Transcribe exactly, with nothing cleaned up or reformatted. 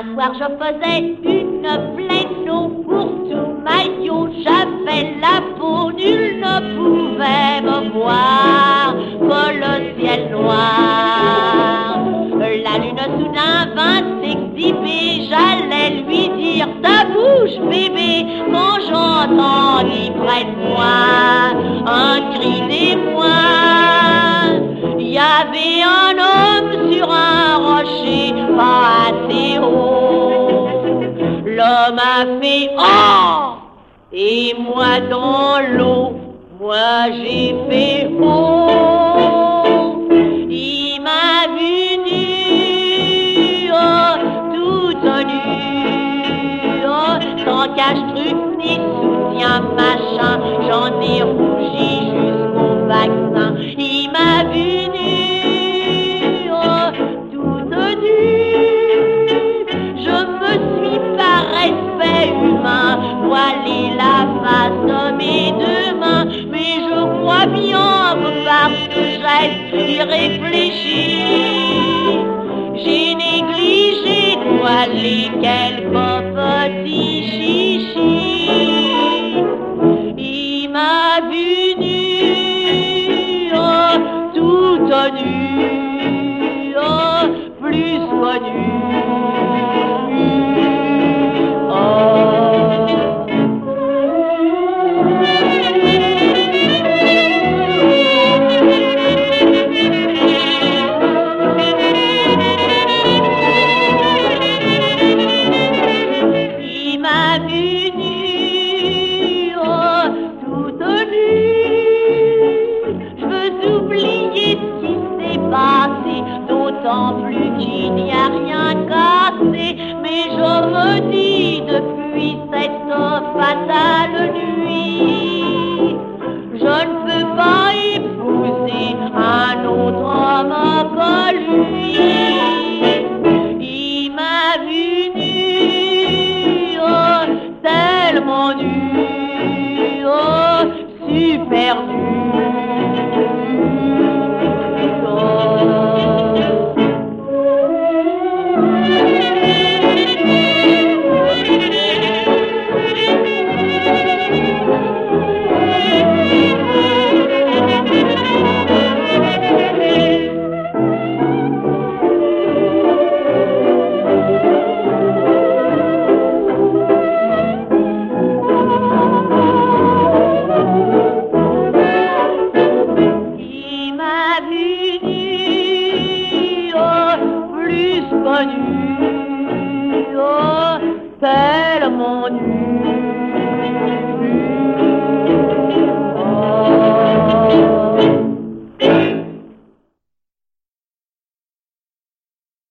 soir je faisais une pleine eau pour tout maillot, j'avais la peau, nul ne pouvait me voir que le ciel noir. La lune soudain vint s'exhiber, j'allais lui dire ta bouche bébé, quand j'entendis près de moi un cri d'émoi. Il y avait un homme sur un rocher pas assez haut. L'homme a fait oh, et moi dans l'eau, moi j'ai fait oh. Il m'a vu nu, oh, tout nu, oh, sans cache-truc ni soutien machin, j'en ai rougi jusqu'au vaccin. Il m'a vu nu, oh, tout nu, je me suis par respect humain voilé la face de mes deux mains, mais je crois bien que par ce geste irréfléchi, j'ai négligé de voiler quelques petits chichis. Il m'a vu nu, oh, tout nu, oh, plus connu. D'autant plus qu'il n'y a rien cassé, mais je me dis depuis cette fatale nuit, je ne peux pas épouser un autre homme que lui. Il m'a vu nu, oh, tellement nu, oh, super nu. Connu, oh, tellement nu.